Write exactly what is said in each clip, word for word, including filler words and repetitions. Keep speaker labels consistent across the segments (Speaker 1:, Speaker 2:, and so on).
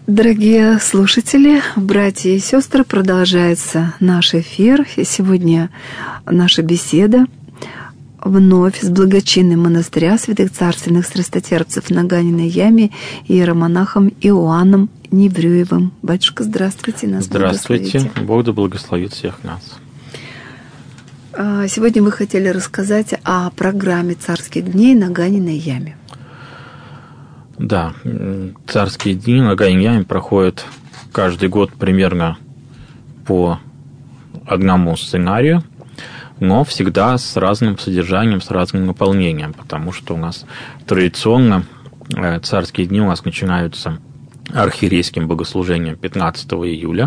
Speaker 1: Дорогие слушатели, братья и сестры, продолжается наш эфир. И сегодня наша беседа вновь с благочинным монастыря святых царственных страстотерпцев на Ганиной яме иеромонахом Иоанном Неврюевым. Батюшка, здравствуйте. Нас
Speaker 2: здравствуйте. Бог да благословит всех нас.
Speaker 1: Сегодня вы хотели рассказать о программе «Царских дней» на Ганиной яме.
Speaker 2: Да, царские дни на Ганиной яме проходят каждый год примерно по одному сценарию, но всегда с разным содержанием, с разным наполнением, потому что у нас традиционно царские дни у нас начинаются архиерейским богослужением пятнадцатого июля,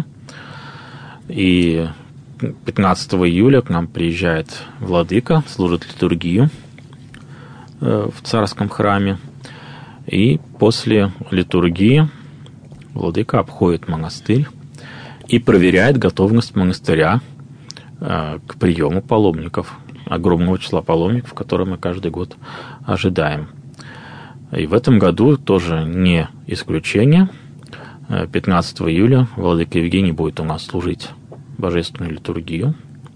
Speaker 2: и пятнадцатого июля к нам приезжает владыка, служит литургию в царском храме. И после литургии владыка обходит монастырь и проверяет готовность монастыря к приему паломников, огромного числа паломников, которые мы каждый год ожидаем. И в этом году тоже не исключение. пятнадцатого июля владыка Евгений будет у нас служить божественную литургию.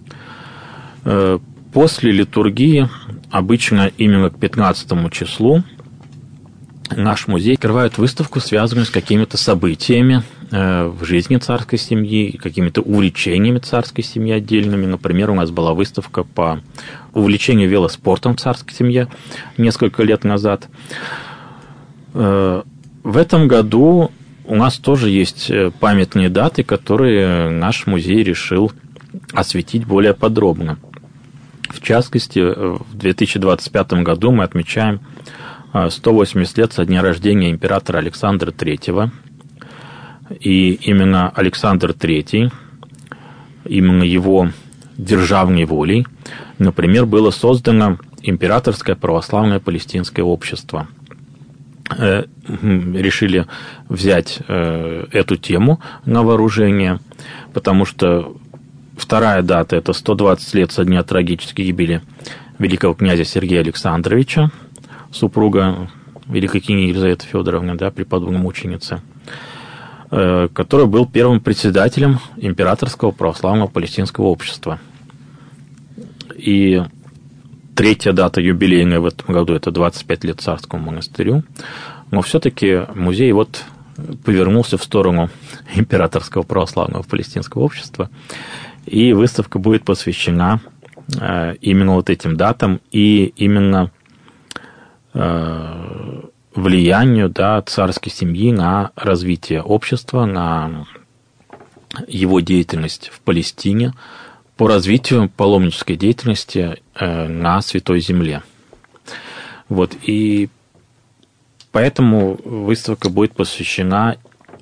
Speaker 2: После литургии, обычно именно к пятнадцатому числу, наш музей открывает выставку, связанную с какими-то событиями в жизни царской семьи, какими-то увлечениями царской семьи отдельными. Например, у нас была выставка по увлечению велоспортом в царской семье несколько лет назад. В этом году у нас тоже есть памятные даты, которые наш музей решил осветить более подробно. В частности, в две тысячи двадцать пятом году мы отмечаем сто восемьдесят лет со дня рождения императора Александра Третьего. И именно Александр Третий, именно его державной волей, например, было создано Императорское православное палестинское общество. Решили взять эту тему на вооружение, потому что вторая дата – это сто двадцать лет со дня трагической гибели великого князя Сергея Александровича, супруга великой княгини Елизаветы Федоровны, да, преподобной мученицы, который был первым председателем Императорского православного палестинского общества. И третья дата юбилейная в этом году – это двадцать пять лет царскому монастырю. Но все-таки музей вот повернулся в сторону Императорского православного палестинского общества, и выставка будет посвящена именно вот этим датам и именно влиянию, да, царской семьи на развитие общества, на его деятельность в Палестине, по развитию паломнической деятельности на Святой Земле. Вот, и поэтому выставка будет посвящена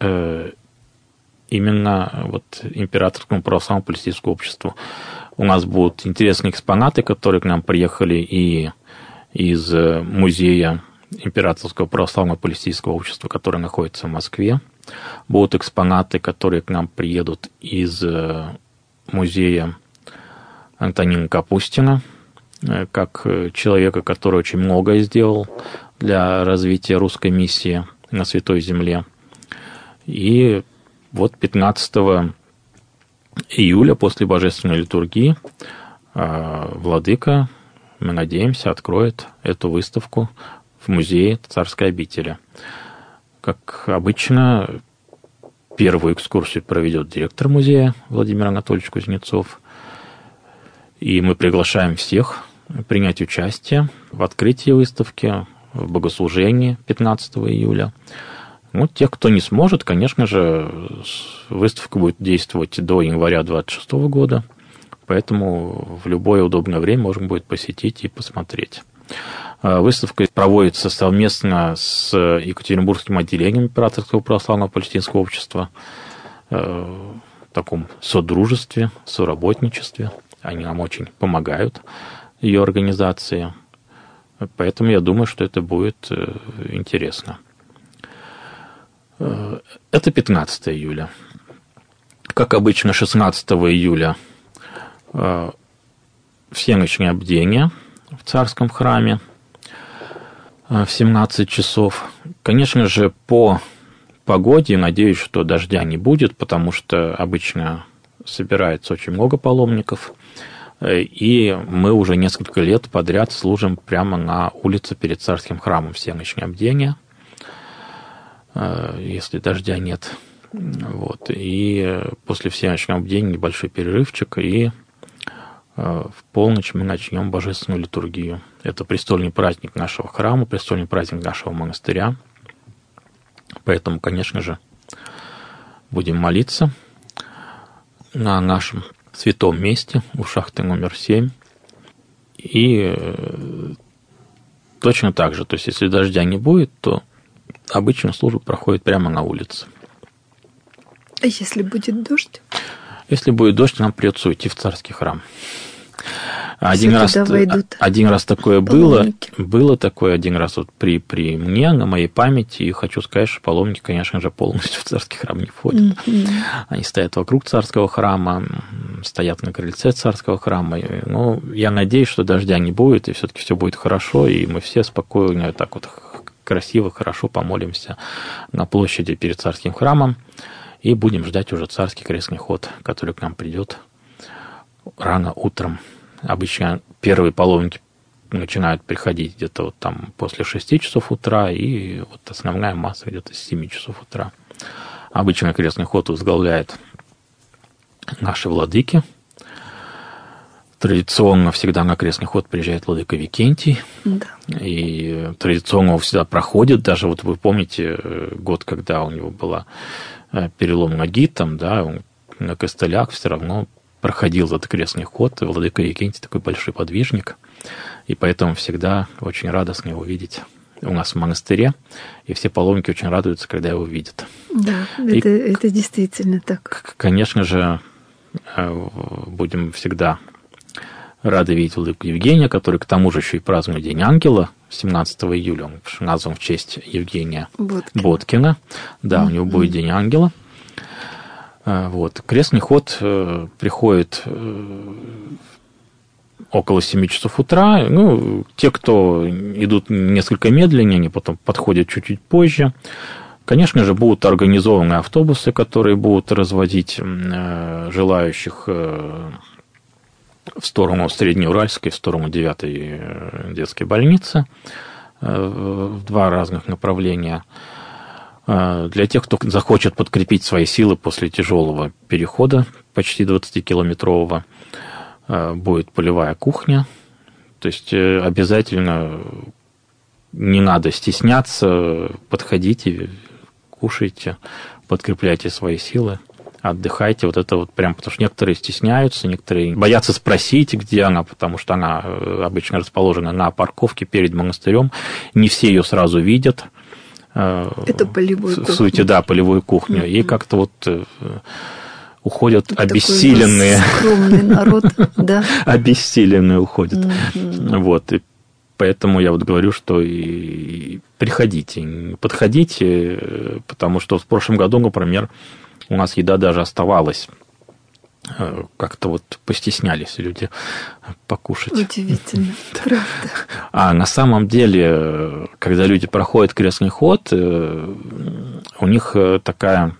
Speaker 2: именно вот Императорскому православному палестинскому обществу. У нас будут интересные экспонаты, которые к нам приехали и из музея Императорского православного палестинского общества, который находится в Москве. Будут экспонаты, которые к нам приедут из музея Антонина Капустина, как человека, который очень многое сделал для развития русской миссии на Святой Земле. И вот пятнадцатого июля после божественной литургии владыка, мы надеемся, откроет эту выставку в музее Царской обители. Как обычно, первую экскурсию проведет директор музея Владимир Анатольевич Кузнецов. И мы приглашаем всех принять участие в открытии выставки, в богослужении пятнадцатого июля. Ну, тех, кто не сможет, конечно же, выставка будет действовать до января двадцать шестого года. Поэтому в любое удобное время можно будет посетить и посмотреть. Выставка проводится совместно с Екатеринбургским отделением Императорского православного палестинского общества в таком содружестве, соработничестве. Они нам очень помогают, ее организации. Поэтому я думаю, что это будет интересно. Это пятнадцатого июля. Как обычно, шестнадцатого июля всеночные бдения в царском храме в семнадцать часов. Конечно же, по погоде. Надеюсь, что дождя не будет, потому что обычно собирается очень много паломников. И мы уже несколько лет подряд служим прямо на улице перед царским храмом всеночное бдение, если дождя нет. Вот. И после всеночного бдения небольшой перерывчик, и в полночь мы начнем божественную литургию. Это престольный праздник нашего храма, престольный праздник нашего монастыря. Поэтому, конечно же, будем молиться на нашем святом месте у шахты номер семь. И точно так же, то есть если дождя не будет, то обычно служба проходит прямо на улице.
Speaker 1: А если будет дождь?
Speaker 2: Если будет дождь, нам придется уйти в царский храм. Один раз, один раз такое паломники. было, было такое один раз вот при, при мне, на моей памяти, и хочу сказать, что паломники, конечно же, полностью в царский храм не входят. Mm-hmm. Они стоят вокруг царского храма, стоят на крыльце царского храма. Но я надеюсь, что дождя не будет, и все-таки все будет хорошо, и мы все спокойно, так вот красиво, хорошо помолимся на площади перед царским храмом, и будем ждать уже царский крестный ход, который к нам придет рано утром. Обычно первые паломники начинают приходить где-то вот там после шести часов утра, и вот основная масса где-то с семи часов утра. Обычно крестный ход возглавляет наши владыки. Традиционно всегда на крестный ход приезжает владыка Викентий. Да. И традиционно он всегда проходит. Даже вот вы помните год, когда у него была перелом ноги, там, да, он на костылях все равно проходил этот крестный ход, и владыка Викентий такой большой подвижник, и поэтому всегда очень радостно его видеть у нас в монастыре, и все паломники очень радуются, когда его видят.
Speaker 1: Да, это, это действительно так.
Speaker 2: Конечно же, будем всегда рады видеть владыку Евгения, который к тому же еще и празднует День Ангела, семнадцатого июля, он назван в честь Евгения Боткина. Боткина. Да, mm-hmm. у него будет День Ангела. Вот. Крестный ход приходит около семи часов утра. Ну, те, кто идут несколько медленнее, они потом подходят чуть-чуть позже. Конечно же, будут организованы автобусы, которые будут развозить желающих в сторону Среднеуральской, в сторону девятой детской больницы в два разных направления. Для тех, кто захочет подкрепить свои силы после тяжелого перехода, почти двадцатикилометрового, будет полевая кухня. То есть обязательно не надо стесняться, подходите, кушайте, подкрепляйте свои силы, отдыхайте. Вот это вот прям, потому что некоторые стесняются, некоторые боятся спросить, где она, потому что она обычно расположена на парковке перед монастырем. Не все ее сразу видят.
Speaker 1: Это полевую кухню.
Speaker 2: В сути, да, полевую кухню. Mm-hmm. И как-то вот уходят это обессиленные.
Speaker 1: Скромный народ, да.
Speaker 2: Обессиленные уходят. Mm-hmm. Вот. И поэтому я вот говорю, что и приходите, подходите, потому что в прошлом году, например, у нас еда даже оставалась. Как-то вот постеснялись люди покушать.
Speaker 1: Удивительно, правда.
Speaker 2: А на самом деле, когда люди проходят крестный ход, у них такая,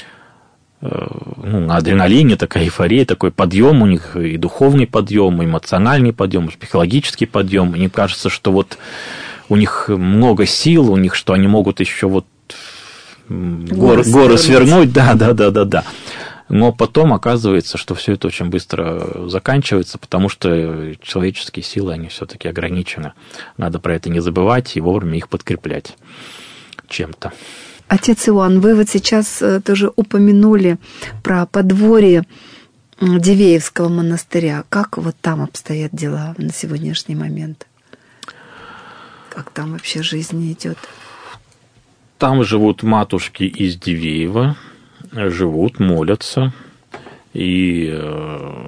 Speaker 2: ну, на адреналине такая эйфория, такой подъем у них, и духовный подъем, и эмоциональный подъем, и психологический подъем. Им кажется, что вот у них много сил, у них, что они могут еще вот горы, горы свернуть. Да, да, да, да, да. Но потом оказывается, что все это очень быстро заканчивается, потому что человеческие силы, они все-таки ограничены. Надо про это не забывать и вовремя их подкреплять чем-то.
Speaker 1: Отец Иоанн, вы вот сейчас тоже упомянули про подворье Дивеевского монастыря. Как вот там обстоят дела на сегодняшний момент? Как там вообще жизнь идет?
Speaker 2: Там живут матушки из Дивеева. Живут, молятся и э,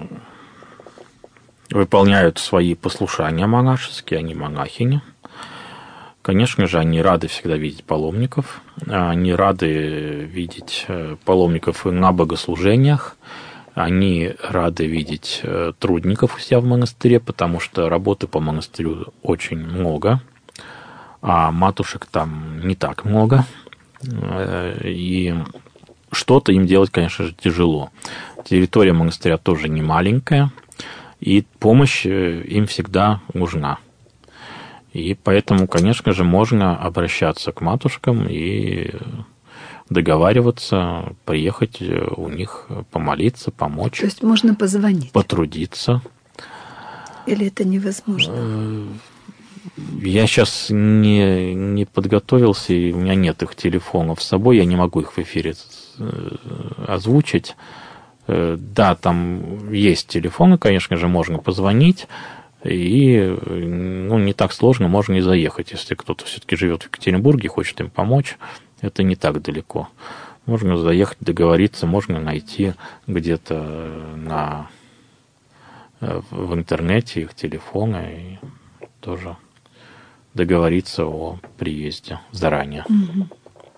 Speaker 2: выполняют свои послушания монашеские, они монахини. Конечно же, они рады всегда видеть паломников, они рады видеть паломников на богослужениях, они рады видеть трудников у себя в монастыре, потому что работы по монастырю очень много, а матушек там не так много. и что-то им делать, конечно же, тяжело. Территория монастыря тоже не маленькая, и помощь им всегда нужна. И поэтому, конечно же, можно обращаться к матушкам и договариваться, приехать у них помолиться, помочь.
Speaker 1: То есть можно позвонить?
Speaker 2: Потрудиться.
Speaker 1: Или это невозможно?
Speaker 2: Я сейчас не, не подготовился, и у меня нет их телефонов с собой, я не могу их в эфире озвучить. Да, там есть телефоны, конечно же, можно позвонить, и ну, не так сложно, можно и заехать, если кто-то все-таки живет в Екатеринбурге, хочет им помочь, это не так далеко. Можно заехать, договориться, можно найти где-то на, в интернете их телефоны и тоже договориться о приезде заранее.
Speaker 1: Угу.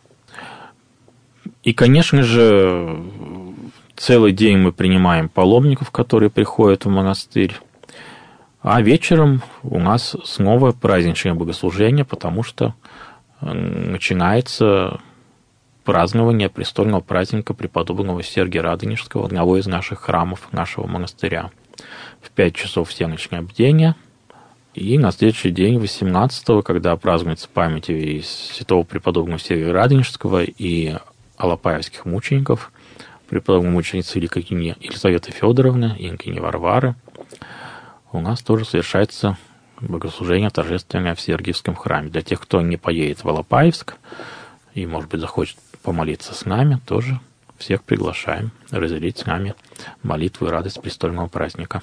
Speaker 2: И, конечно же, целый день мы принимаем паломников, которые приходят в монастырь, а вечером у нас снова праздничное богослужение, потому что начинается празднование престольного праздника преподобного Сергия Радонежского, одного из наших храмов нашего монастыря. В пять часов всеночное бдение. И на следующий день, восемнадцатого, когда празднуется память и святого преподобного Сергия Радонежского и алапаевских мучеников, преподобной мученицы Великой Елизаветы Федоровны и инкини Варвары, у нас тоже совершается богослужение торжественное в Сергиевском храме. Для тех, кто не поедет в Алапаевск и, может быть, захочет помолиться с нами, тоже всех приглашаем разделить с нами молитву и радость престольного праздника.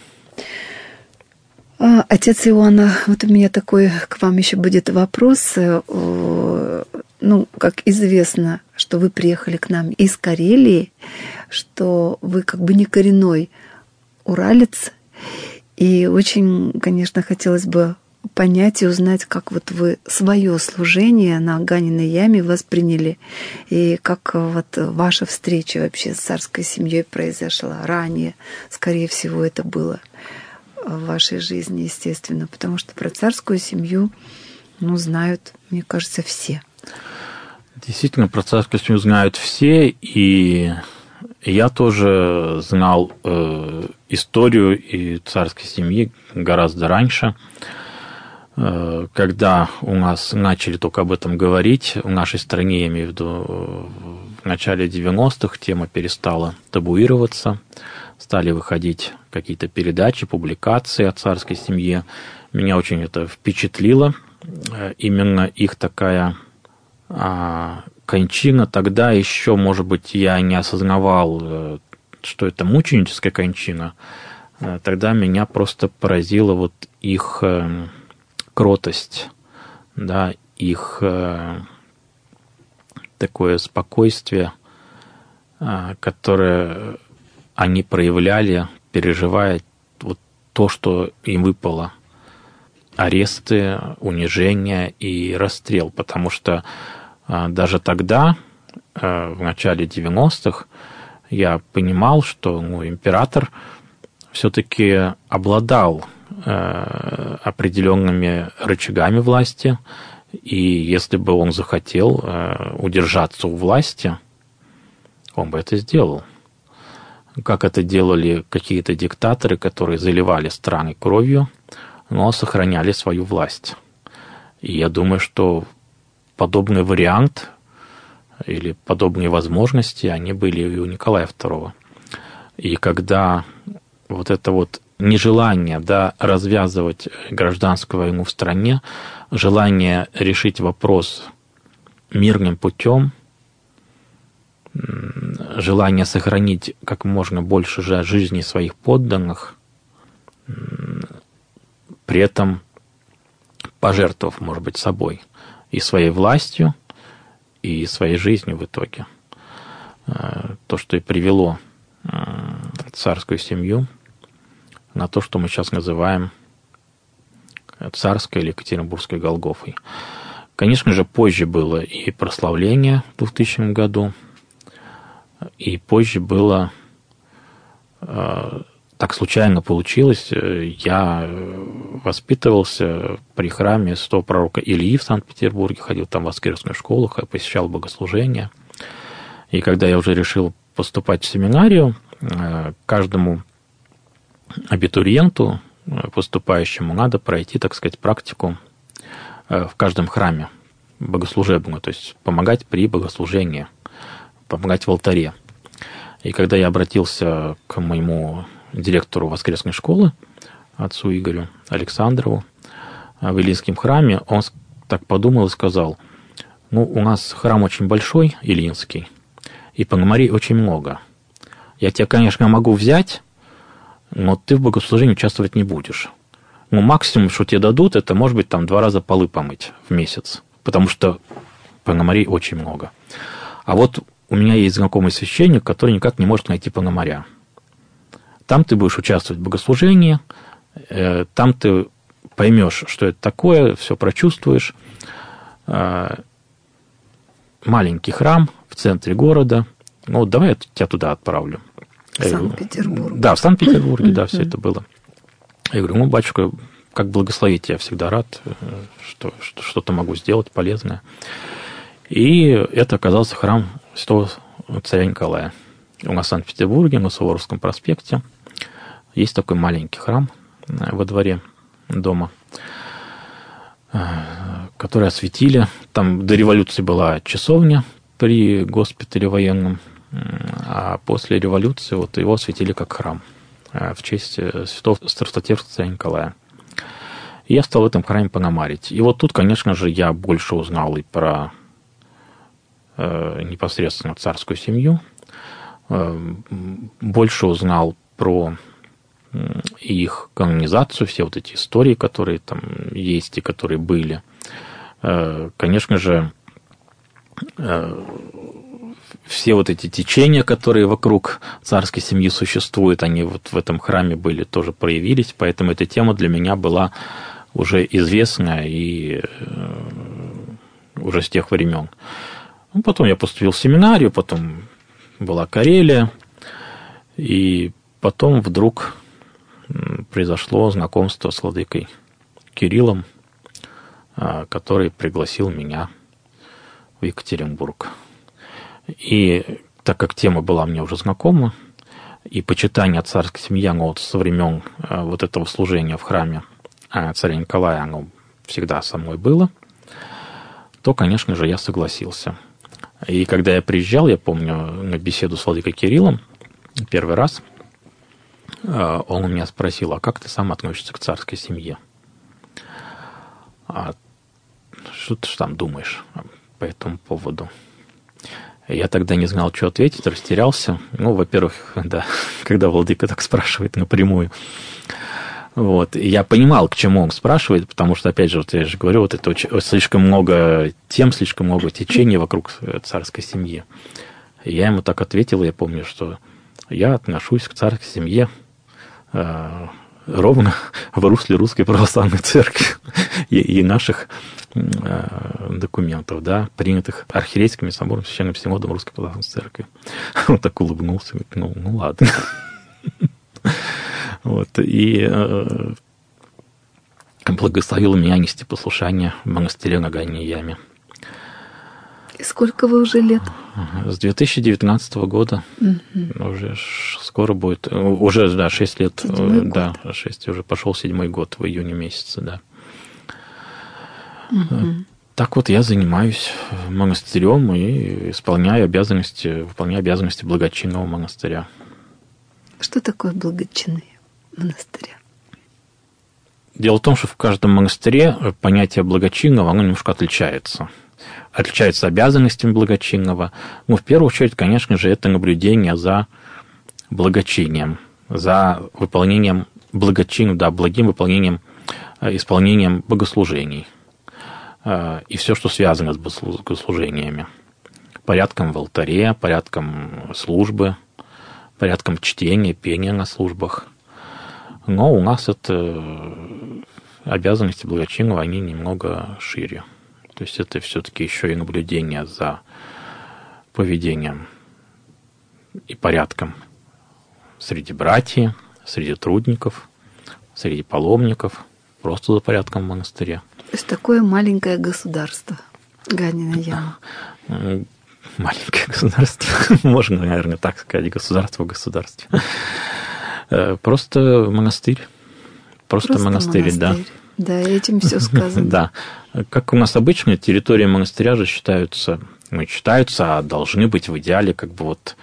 Speaker 1: Отец Иоанна, вот у меня такой к вам еще будет вопрос. Ну, как известно, что вы приехали к нам из Карелии, что вы как бы не коренной уралец, и очень, конечно, хотелось бы понять и узнать, как вот вы свое служение на Ганиной яме восприняли, и как вот ваша встреча вообще с царской семьей произошла ранее. Скорее всего, это было в вашей жизни, естественно, потому что про царскую семью, ну, знают, мне кажется, все.
Speaker 2: Действительно, про царскую семью знают все, и я тоже знал э, историю и царской семьи гораздо раньше, э, когда у нас начали только об этом говорить, в нашей стране, я имею в виду, в начале девяностых тема перестала табуироваться, стали выходить какие-то передачи, публикации о царской семье. Меня очень это впечатлило, именно их такая а, кончина. Тогда еще, может быть, я не осознавал, что это мученическая кончина. Тогда меня просто поразила вот их кротость, да, их такое спокойствие, которое они проявляли, переживая вот то, что им выпало. Аресты, унижения и расстрел. Потому что даже тогда, в начале девяностых, я понимал, что ну, император все-таки обладал определенными рычагами власти, и если бы он захотел удержаться у власти, он бы это сделал. Как это делали какие-то диктаторы, которые заливали страны кровью, но сохраняли свою власть. И я думаю, что подобный вариант или подобные возможности, они были и у Николая второго. И когда вот это вот нежелание, да, развязывать гражданскую войну в стране, желание решить вопрос мирным путем, желание сохранить как можно больше же жизни своих подданных, при этом пожертвовав, может быть, собой и своей властью, и своей жизнью в итоге. То, что и привело царскую семью на то, что мы сейчас называем царской или екатеринбургской Голгофой. Конечно же, позже было и прославление в двухтысячном году, и позже было так случайно получилось. Я воспитывался при храме святого пророка Ильи в Санкт-Петербурге, ходил там в воскресную школу, посещал богослужения. И когда я уже решил поступать в семинарию, каждому абитуриенту, поступающему, надо пройти, так сказать, практику в каждом храме богослужебную, то есть помогать при богослужении, помогать в алтаре. И когда я обратился к моему директору воскресной школы, отцу Игорю Александрову, в Ильинском храме, он так подумал и сказал: ну, у нас храм очень большой, Ильинский, и пономарей очень много. Я тебя, конечно, могу взять, но ты в богослужении участвовать не будешь. Ну, максимум, что тебе дадут, это, может быть, там два раза полы помыть в месяц, потому что пономарей очень много. А вот у меня есть знакомый священник, который никак не может найти пономаря. Там ты будешь участвовать в богослужении, там ты поймешь, что это такое, все прочувствуешь. Маленький храм в центре города. Ну, вот давай я тебя туда отправлю.
Speaker 1: В Санкт-Петербург.
Speaker 2: Да, в Санкт-Петербурге, да, все это было. Я говорю: ну, батюшка, как благословить, я всегда рад, что что-то могу сделать полезное. И это оказался храм святого царя Николая. У нас в Санкт-Петербурге, на Суворовском проспекте, есть такой маленький храм во дворе дома, который осветили. Там до революции была часовня при госпитале военном, а после революции вот его осветили как храм в честь святого страстотерпца царя Николая. И я стал в этом храме пономарить. И вот тут, конечно же, я больше узнал и про э, непосредственно царскую семью, э, больше узнал про э, их канонизацию, все вот эти истории, которые там есть и которые были. Э, конечно же, э, все вот эти течения, которые вокруг царской семьи существуют, они вот в этом храме были, тоже проявились, поэтому эта тема для меня была уже известная и э, уже с тех времен. Ну, потом я поступил в семинарию, потом была Карелия, и потом вдруг произошло знакомство с владыкой Кириллом, э, который пригласил меня в Екатеринбург. И так как тема была мне уже знакома, и почитание царской семьи, оно вот со времен вот этого служения в храме царя Николая, оно всегда со мной было, то, конечно же, я согласился. И когда я приезжал, я помню, на беседу с владыкой Кириллом первый раз, он у меня спросил: а как ты сам относишься к царской семье? А что ты там думаешь по этому поводу? Я тогда не знал, что ответить, растерялся. Ну, во-первых, да, когда владыка так спрашивает напрямую. Вот. И я понимал, к чему он спрашивает, потому что, опять же, вот я же говорю, вот это очень, слишком много тем, слишком много течений вокруг царской семьи. И я ему так ответил, я помню, что я отношусь к царской семье э, ровно в русле Русской Православной Церкви и, и наших документов, да, принятых архиерейским собором Священным Синодом Русской Православной Церкви. Он так улыбнулся, говорит: ну, ну ладно. Вот, и э, благословил меня нести послушание в монастыре на Гайной Яме.
Speaker 1: И сколько вы уже лет?
Speaker 2: С две тысячи девятнадцатого года. Угу. Уже скоро будет, уже, да, шесть лет, седьмой да, год. шесть, уже пошел седьмой год в июне месяце, да. Угу. Так вот я занимаюсь монастырем и исполняю обязанности, выполняю обязанности благочинного монастыря.
Speaker 1: Что такое благочинные монастыря?
Speaker 2: Дело в том, что в каждом монастыре понятие благочинного, оно немножко отличается. Отличаются обязанностями благочинного. Ну, в первую очередь, конечно же, это наблюдение за благочинием, за выполнением благочин, да, благим выполнением, исполнением богослужений. И все, что связано с богослужениями. Порядком в алтаре, порядком службы, порядком чтения, пения на службах. Но у нас это обязанности благочинного, они немного шире. То есть это все-таки еще и наблюдение за поведением и порядком среди братьев, среди трудников, среди паломников, просто за порядком в монастыре.
Speaker 1: То есть такое маленькое государство, Ганина яма.
Speaker 2: Маленькое государство, можно, наверное, так сказать, государство в государстве. Просто монастырь. Просто, Просто монастырь, монастырь, да.
Speaker 1: Да, этим все сказано.
Speaker 2: Да. Как у нас обычно, территории монастыря же считаются, ну, считаются, а должны быть в идеале как бы вот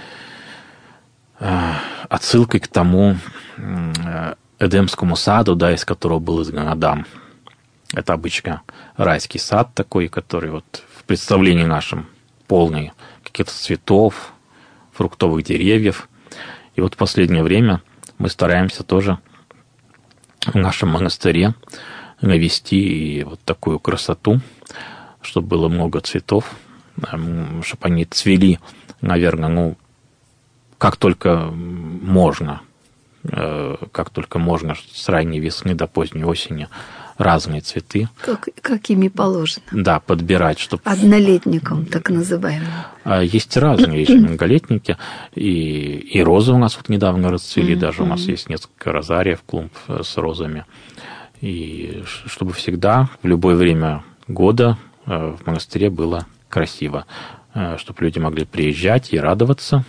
Speaker 2: отсылкой к тому Эдемскому саду, да, из которого был изгнан Адам. Это обычно райский сад такой, который вот в представлении нашем полный каких-то цветов, фруктовых деревьев. И вот в последнее время мы стараемся тоже в нашем монастыре навести вот такую красоту, чтобы было много цветов, чтобы они цвели, наверное, ну, как только можно, как только можно с ранней весны до поздней осени разные цветы.
Speaker 1: Как, как ими положено.
Speaker 2: Да, подбирать, чтобы...
Speaker 1: Однолетником, так называемым.
Speaker 2: Есть разные, есть многолетники, и, и розы у нас вот недавно расцвели, mm-hmm. даже у нас есть несколько розариев, клумб с розами. И чтобы всегда, в любое время года в монастыре было красиво, чтобы люди могли приезжать и радоваться.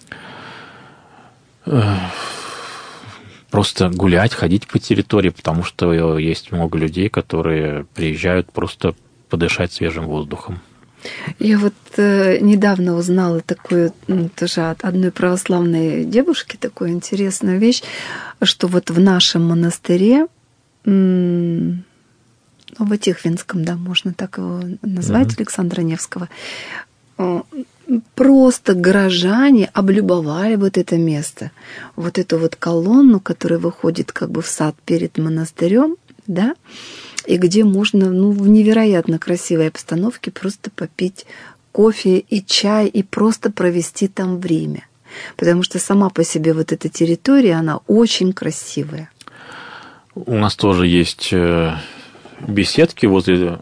Speaker 2: Просто гулять, ходить по территории, потому что есть много людей, которые приезжают просто подышать свежим воздухом.
Speaker 1: Я вот э, недавно узнала такую, ну, тоже от одной православной девушки, такую интересную вещь, что вот в нашем монастыре, м- ну, в Тихвинском, да, можно так его назвать, mm-hmm. Александра Невского, э- просто горожане облюбовали вот это место, вот эту вот колонну, которая выходит как бы в сад перед монастырем, да, и где можно, ну, в невероятно красивой обстановке просто попить кофе и чай и просто провести там время. Потому что сама по себе вот эта территория, она очень красивая.
Speaker 2: У нас тоже есть беседки возле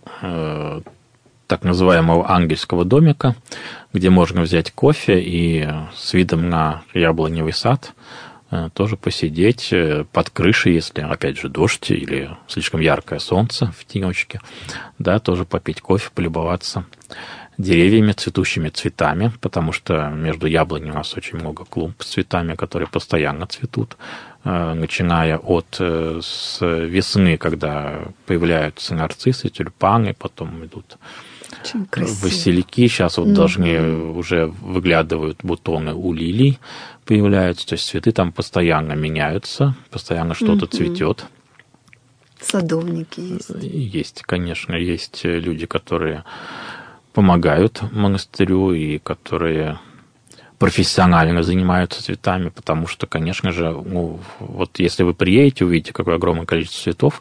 Speaker 2: так называемого ангельского домика, где можно взять кофе и с видом на яблоневый сад тоже посидеть под крышей, если, опять же, дождь или слишком яркое солнце в тенечке, да, тоже попить кофе, полюбоваться деревьями, цветущими цветами, потому что между яблонями у нас очень много клумб с цветами, которые постоянно цветут, начиная от с весны, когда появляются нарциссы, тюльпаны, потом идут васильки, сейчас вот mm-hmm. должны уже выглядывают бутоны у лилий, появляются, то есть цветы там постоянно меняются, постоянно что-то mm-hmm. цветет.
Speaker 1: Садовники есть.
Speaker 2: Есть, конечно, есть люди, которые помогают монастырю и которые профессионально занимаются цветами, потому что, конечно же, ну, вот если вы приедете, увидите, какое огромное количество цветов,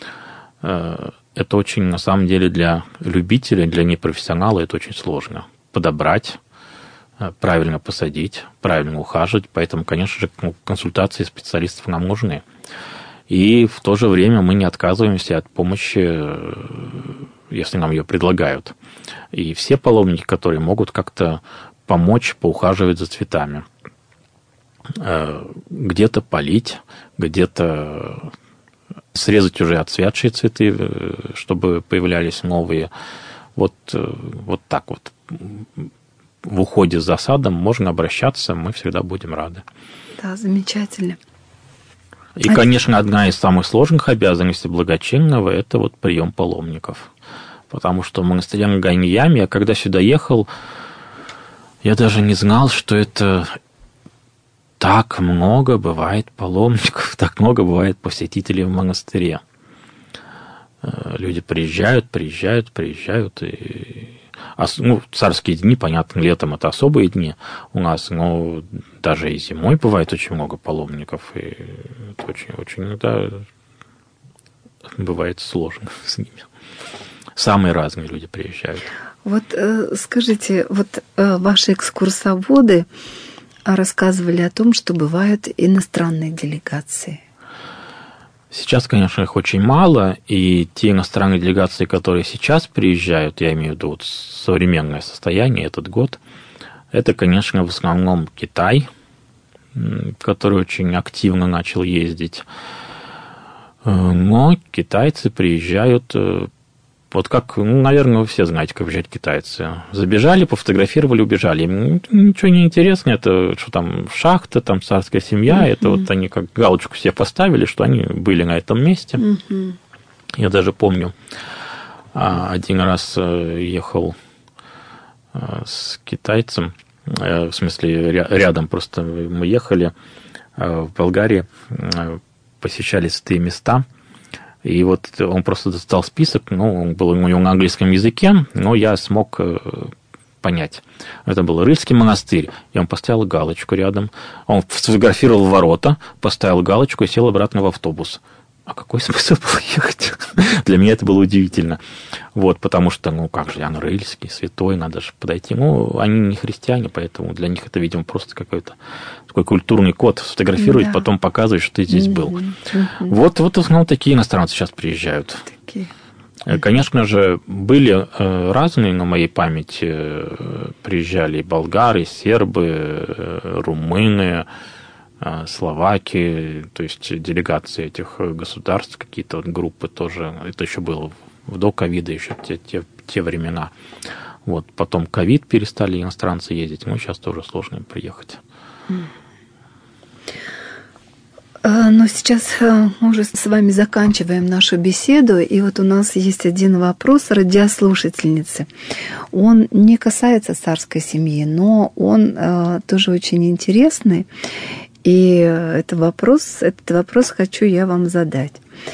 Speaker 2: это очень, на самом деле, для любителей, для непрофессионала это очень сложно. Подобрать, правильно посадить, правильно ухаживать. Поэтому, конечно же, консультации специалистов нам нужны. И в то же время мы не отказываемся от помощи, если нам ее предлагают. И все паломники, которые могут как-то помочь, поухаживать за цветами. Где-то полить, где-то срезать уже отцветшие цветы, чтобы появлялись новые. Вот, вот так вот. В уходе за садом можно обращаться, мы всегда будем рады.
Speaker 1: Да, замечательно.
Speaker 2: И, конечно, одна из самых сложных обязанностей благочинного – это вот прием паломников. Потому что в монастыре на Ганьяме, я когда сюда ехал, я даже не знал, что это так много бывает паломников, так много бывает посетителей в монастыре. Люди приезжают, приезжают, приезжают. И... Ну, царские дни, понятно, летом это особые дни у нас, но даже и зимой бывает очень много паломников. И это очень-очень, да, бывает сложно с ними. Самые разные люди приезжают.
Speaker 1: Вот скажите, вот ваши экскурсоводы рассказывали о том, что бывают иностранные делегации.
Speaker 2: Сейчас, конечно, их очень мало, и те иностранные делегации, которые сейчас приезжают, я имею в виду вот современное состояние, этот год, это, конечно, в основном Китай, который очень активно начал ездить. Но китайцы приезжают, вот как, ну, наверное, вы все знаете, как приезжают китайцы. Забежали, пофотографировали, убежали. Им ничего не интересно, это что там шахта, там царская семья, uh-huh. это вот они как галочку себе поставили, что они были на этом месте. Uh-huh. Я даже помню, один раз ехал с китайцем, в смысле рядом просто мы ехали в Болгарии, посещали святые места, и вот он просто достал список, ну, он был у него на английском языке, но я смог понять. Это был Рыльский монастырь, и он поставил галочку рядом, он сфотографировал ворота, поставил галочку и сел обратно в автобус. А какой смысл было ехать? Для меня это было удивительно. Вот, потому что, ну, как же, Иоанн Рыльский, святой, надо же подойти. Ну, они не христиане, поэтому для них это, видимо, просто какой-то такой культурный код. Сфотографировать, да. Потом показывать, что ты здесь был. Угу, угу. Вот, вот в основном такие иностранцы сейчас приезжают. Такие. Конечно же, были разные на моей памяти. Приезжали и болгары, и сербы, румыны, словаки, то есть делегации этих государств, какие-то вот группы тоже, это еще было до ковида, еще те, те, те времена. Вот, потом ковид перестали иностранцы ездить, но сейчас тоже сложно им приехать.
Speaker 1: Но сейчас мы уже с вами заканчиваем нашу беседу, и вот у нас есть один вопрос радиослушательницы. Он не касается царской семьи, но он тоже очень интересный. И это вопрос, этот вопрос хочу я вам задать.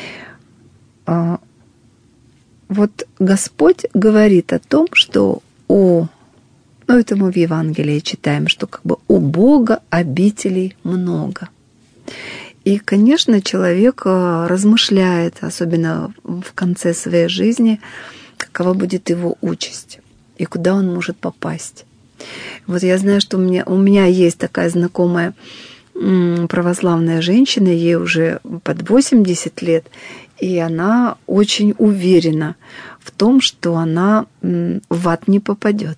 Speaker 1: Вот Господь говорит о том, что у, ну это мы в Евангелии читаем, что как бы у Бога обителей много. И, конечно, человек размышляет, особенно в конце своей жизни, какова будет его участь и куда он может попасть. Вот я знаю, что у меня, у меня есть такая знакомая православная женщина, ей уже под восемьдесят лет, и она очень уверена в том, что она в ад не попадет.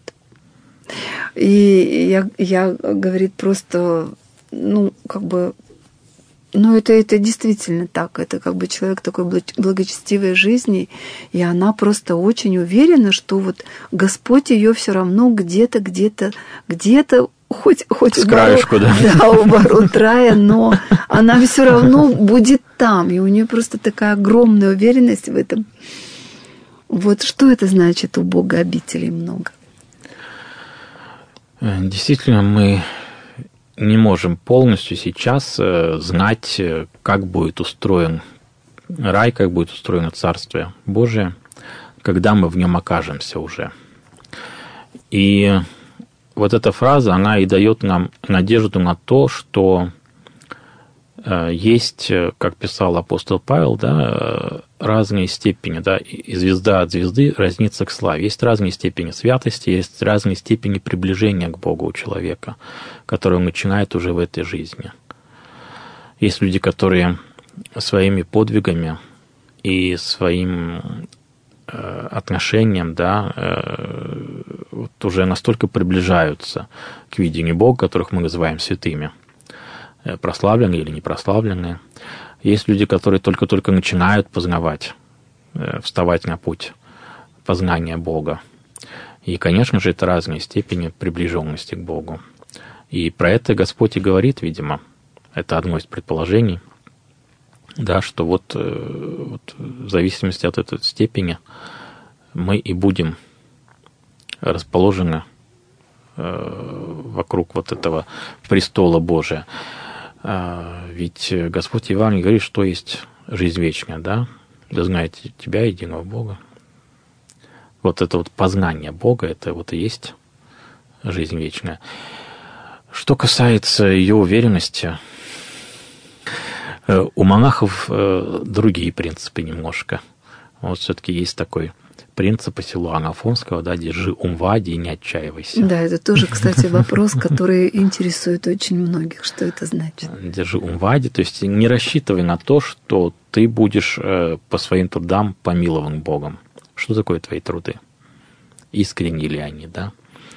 Speaker 1: И я, я говорит, просто, ну, как бы, ну, это, это действительно так, это как бы человек такой благочестивой жизни, и она просто очень уверена, что вот Господь ее все равно где-то, где-то, где-то Хоть, хоть
Speaker 2: с краешку, да.
Speaker 1: Да, у ворот рая, но она все равно будет там. И у нее просто такая огромная уверенность в этом. Вот что это значит, у Бога обителей много?
Speaker 2: Действительно, мы не можем полностью сейчас знать, как будет устроен рай, как будет устроено Царствие Божие, когда мы в нем окажемся уже. И вот эта фраза, она и дает нам надежду на то, что есть, как писал апостол Павел, да, разные степени, да, и звезда от звезды разнится к славе. Есть разные степени святости, есть разные степени приближения к Богу у человека, которые он начинает уже в этой жизни. Есть люди, которые своими подвигами и своим отношениям, да, вот уже настолько приближаются к видению Бога, которых мы называем святыми, прославленные или не прославленные. Есть люди, которые только-только начинают познавать, вставать на путь познания Бога. И, конечно же, это разные степени приближенности к Богу. И про это Господь и говорит, видимо. Это одно из предположений, да, что вот, вот в зависимости от этой степени мы и будем расположены вокруг вот этого престола Божия. Ведь Господь Евангелие говорит, что есть жизнь вечная, да? Да знаете Тебя, единого Бога. Вот это вот познание Бога, это вот и есть жизнь вечная. Что касается ее уверенности, у монахов другие принципы немножко. Вот все-таки есть такой принцип Силуана Афонского, да, держи ум в аде и не отчаивайся.
Speaker 1: Да, это тоже, кстати, вопрос, который интересует очень многих. Что это значит?
Speaker 2: Держи ум в аде, то есть не рассчитывай на то, что ты будешь по своим трудам помилован Богом. Что такое твои труды? Искренни ли они, да?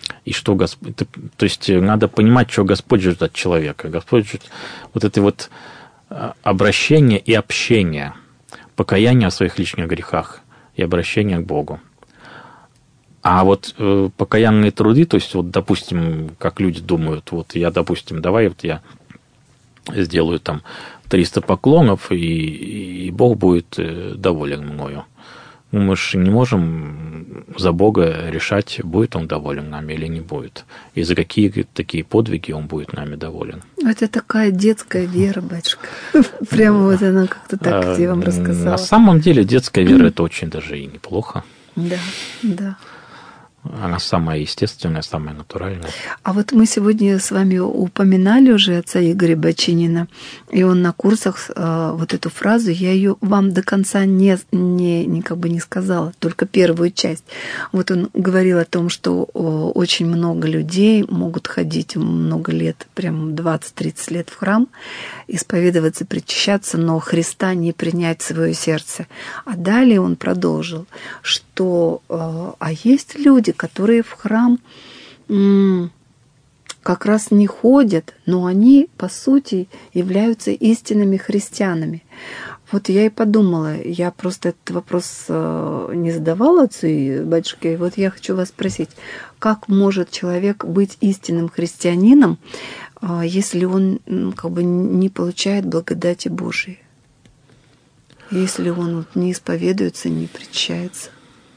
Speaker 2: и что Господь... То есть надо понимать, что Господь ждет от человека. Господь ждет вот это вот обращение и общение, покаяние о своих личных грехах и обращение к Богу. А вот э, покаянные труды, то есть, вот, допустим, как люди думают, вот я, допустим, давай вот я сделаю там триста поклонов, и, и Бог будет доволен мною. Ну, мы же не можем за Бога решать, будет Он доволен нами или не будет. И за какие такие подвиги Он будет нами доволен.
Speaker 1: Это такая детская вера, батюшка. Прямо вот она как-то так я вам рассказала.
Speaker 2: На самом деле детская вера – это очень даже и неплохо.
Speaker 1: Да, да.
Speaker 2: Она самая естественная, самая натуральная.
Speaker 1: А вот мы сегодня с вами упоминали уже отца Игоря Бочинина, и он на курсах э, вот эту фразу, я ее вам до конца не, не, не, как бы не сказала, только первую часть. Вот он говорил о том, что о, очень много людей могут ходить много лет, прям двадцать-тридцать лет в храм, исповедоваться, причащаться, но Христа не принять в свое сердце. А далее он продолжил, что э, а есть люди, которые в храм м- как раз не ходят, но они, по сути, являются истинными христианами. Вот я и подумала, я просто этот вопрос э, не задавала отцу и батюшке, и вот я хочу вас спросить, как может человек быть истинным христианином, э, если он ну, как бы не получает благодати Божией, если он вот, не исповедуется, не причащается?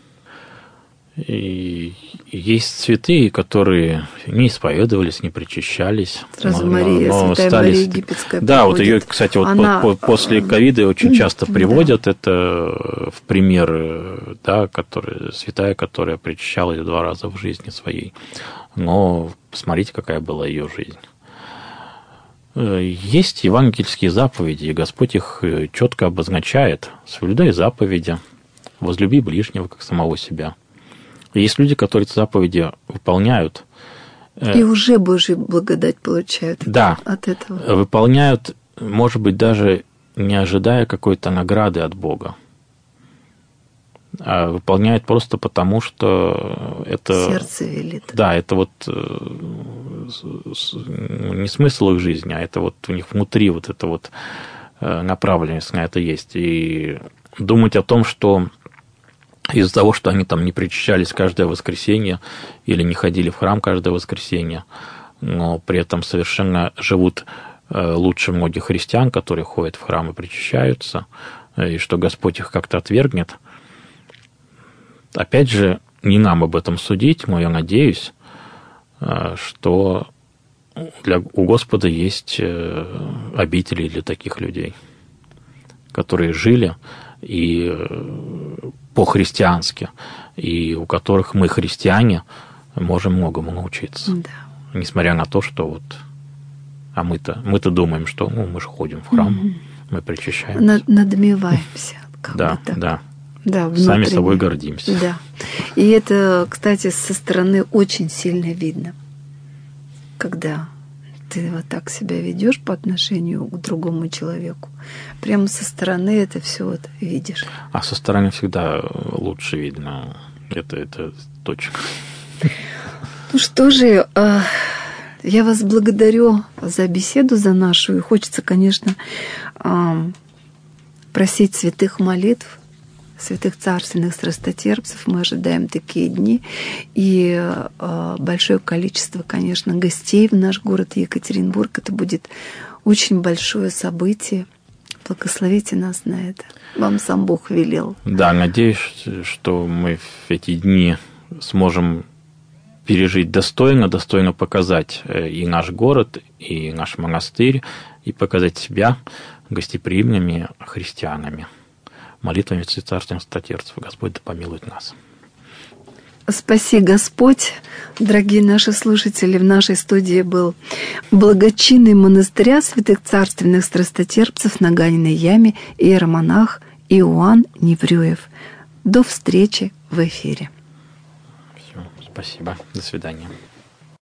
Speaker 2: И есть святые, которые не исповедовались, не причащались.
Speaker 1: Сразу
Speaker 2: но,
Speaker 1: Мария,
Speaker 2: но
Speaker 1: святая
Speaker 2: стали...
Speaker 1: Мария Египетская.
Speaker 2: Да,
Speaker 1: приводит.
Speaker 2: вот ее, кстати, вот
Speaker 1: Она...
Speaker 2: по- по- после ковида очень часто приводят.
Speaker 1: Да.
Speaker 2: Это в пример, да, который, святая, которая причащалась два раза в жизни своей. Но посмотрите, какая была ее жизнь. Есть евангельские заповеди, и Господь их четко обозначает. Соблюдай заповеди, возлюби ближнего, как самого себя. Есть люди, которые эти заповеди выполняют.
Speaker 1: И уже Божью благодать получают
Speaker 2: да,
Speaker 1: от этого.
Speaker 2: Выполняют, может быть, даже не ожидая какой-то награды от Бога. А выполняют просто потому, что это...
Speaker 1: Сердце велит.
Speaker 2: Да, это вот не смысл их жизни, а это вот у них внутри вот эта вот направленность на это есть. И думать о том, что из-за того, что они там не причащались каждое воскресенье или не ходили в храм каждое воскресенье, но при этом совершенно живут лучше многих христиан, которые ходят в храм и причащаются, и что Господь их как-то отвергнет. Опять же, не нам об этом судить, но я надеюсь, что для, у Господа есть обители для таких людей, которые жили и по-христиански, и у которых мы, христиане, можем многому научиться.
Speaker 1: Да.
Speaker 2: Несмотря на то, что вот... А мы-то, мы-то думаем, что ну, мы же ходим в храм, mm-hmm. мы причащаемся.
Speaker 1: Над, надмеваемся. Как
Speaker 2: да,
Speaker 1: бы так.
Speaker 2: да.
Speaker 1: Да,
Speaker 2: сами собой гордимся.
Speaker 1: Да. И это, кстати, со стороны очень сильно видно, когда ты вот так себя ведешь по отношению к другому человеку. Прямо со стороны это все вот видишь.
Speaker 2: А со стороны всегда лучше видно. Это, это точно.
Speaker 1: Ну что же, я вас благодарю за беседу, за нашу. И хочется, конечно, просить святых молитв, святых царственных страстотерпцев. Мы ожидаем такие дни. И э, большое количество, конечно, гостей в наш город Екатеринбург. Это будет очень большое событие. Благословите нас на это. Вам сам Бог велел.
Speaker 2: Да, надеюсь, что мы в эти дни сможем пережить достойно, достойно показать и наш город, и наш монастырь, и показать себя гостеприимными христианами. Молитвами царственных страстотерпцев. Господь да помилует нас.
Speaker 1: Спаси Господь, дорогие наши слушатели. В нашей студии был благочинный монастыря святых царственных страстотерпцев на Ганиной яме иеромонах Иоанн Неврюев. До встречи в эфире.
Speaker 2: Все, спасибо. До свидания.